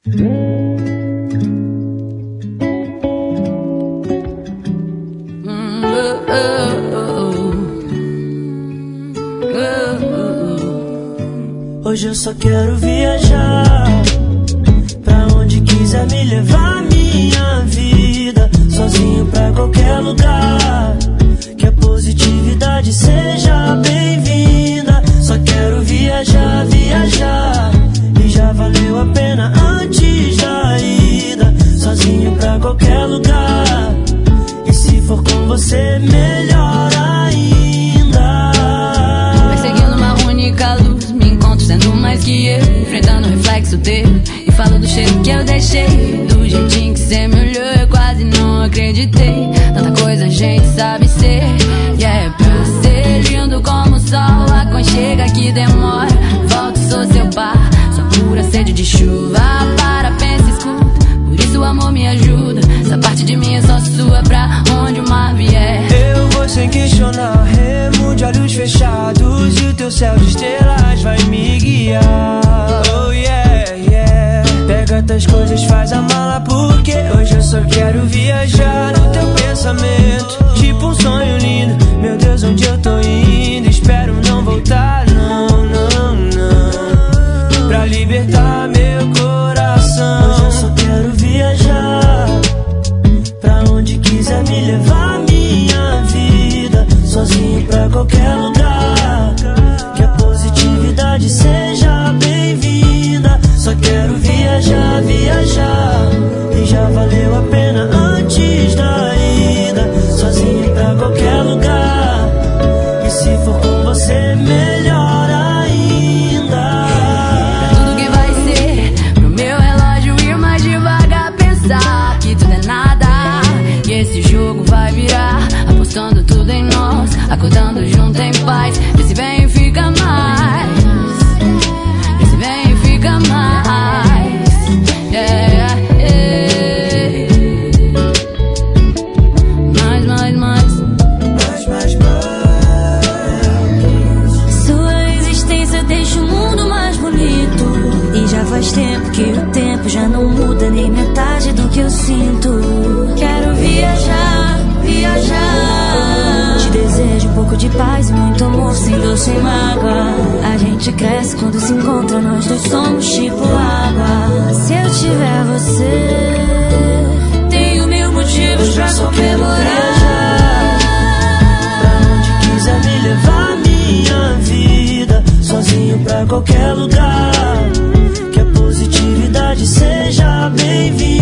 Hoje eu só quero viajar pra onde quiser me levar minha vida, sozinho pra qualquer lugar, que a positividade seja bem-vinda. Só quero viajar, viajar, e já valeu a pena antes da ida, sozinho pra qualquer lugar, e se for com você melhor ainda. Perseguindo uma única luz, me encontro sendo mais que eu, enfrentando o reflexo teu, e falo do cheiro que eu deixei, do jeitinho que cê me olhou, eu quase não acreditei. Tanta coisa a gente sabe ser, e é pra ser lindo como o sol, aconchega que demora, volto, sou seu par, sua pura sede de chuva, para, pensa, escuta, por isso o amor me ajuda, essa parte de mim é só sua, pra onde o mar vier. Eu vou sem questionar, remo de olhos fechados, e o teu céu de estrelas vai me guiar. Oh yeah, yeah. Pega tuas coisas, faz a mala, porque hoje eu só quero viajar no teu pensamento, tipo um sonho lindo. Meu Deus, onde eu tô indo? Espero não voltar, não, não, não, pra libertar meu coração. Hoje eu só quero viajar pra onde quiser me levar minha vida, sozinho pra qualquer lugar, que a positividade seja bem-vinda. Só quero viajar, viajar, e já valeu a pena antes da ida, sozinho pra qualquer lugar, e se for com você melhor ainda. Tudo que vai ser pro meu relógio ir mais devagar, pensar que tudo é nada, e esse jogo vai virar, apostando tudo em nós, acordando junto em paz. Esse vem e fica mais, esse vem e fica mais, yeah, yeah. Mais, mais, mais, Mais, mais. Sua existência deixa o mundo mais bonito, e já faz tempo que o tempo já não muda nem metade do que eu sinto. Quero viajar, viajar, te desejo um pouco de paz, muito amor, sem dor, sem mágoa. A gente cresce quando se encontra, nós dois somos tipo água. Se eu tiver você, tenho mil motivos pra comemorar. Pra onde quiser me levar minha vida, sozinho pra qualquer lugar, que a positividade seja bem-vinda.